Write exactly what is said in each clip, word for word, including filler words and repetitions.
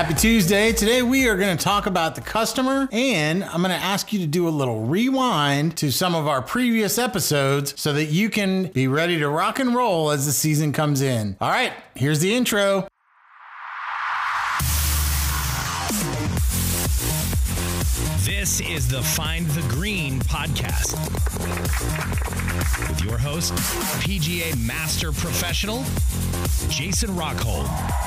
Happy Tuesday. Today we are going to talk about the customer, and I'm going to ask you to do a little rewind to some of our previous episodes so that you can be ready to rock and roll as the season comes in. All right, here's the intro. This is the Find the Green podcast with your host, P G A Master Professional, Jason Rockhold.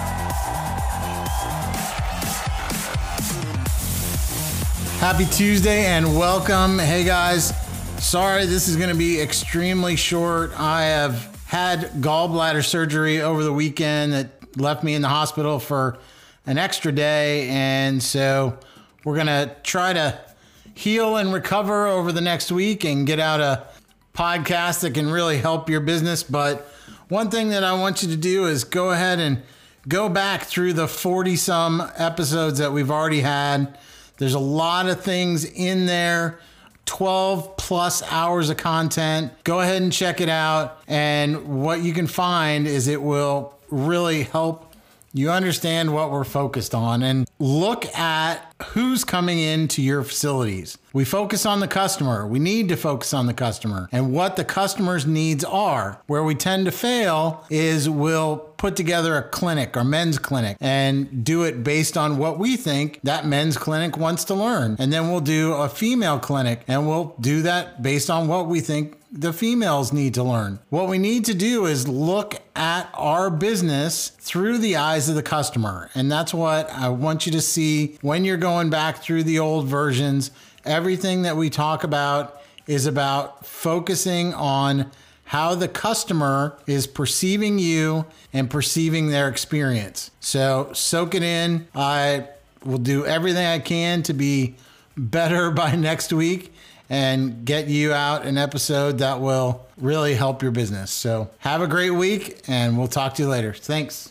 Happy Tuesday and welcome. Hey guys, sorry this is going to be extremely short. I have had gallbladder surgery over the weekend that left me in the hospital for an extra day, and so we're going to try to heal and recover over the next week and get out a podcast that can really help your business. But one thing that I want you to do is go ahead and go back through the forty some episodes that we've already had. There's a lot of things in there, twelve plus hours of content. Go ahead and check it out. And what you can find is it will really help you understand what we're focused on and look at who's coming into your facilities. We focus on the customer. We need to focus on the customer and what the customer's needs are. Where we tend to fail is we'll put together a clinic or men's clinic and do it based on what we think that men's clinic wants to learn. And then we'll do a female clinic and we'll do that based on what we think the females need to learn. What we need to do is look at our business through the eyes of the customer. And that's what I want you to see when you're going back through the old versions. Everything that we talk about is about focusing on how the customer is perceiving you and perceiving their experience. So soak it in. I will do everything I can to be better by next week and get you out an episode that will really help your business. So have a great week and we'll talk to you later. Thanks.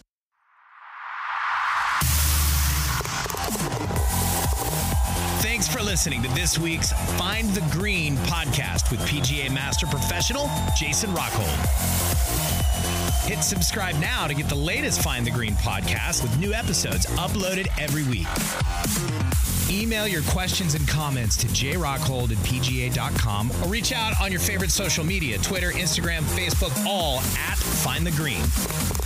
Thanks for listening to this week's Find the Green podcast with P G A Master Professional, Jason Rockhold. Hit subscribe now to get the latest Find the Green podcast with new episodes uploaded every week. Email your questions and comments to j rockhold at p g a dot com or reach out on your favorite social media, Twitter, Instagram, Facebook, all at Find the Green.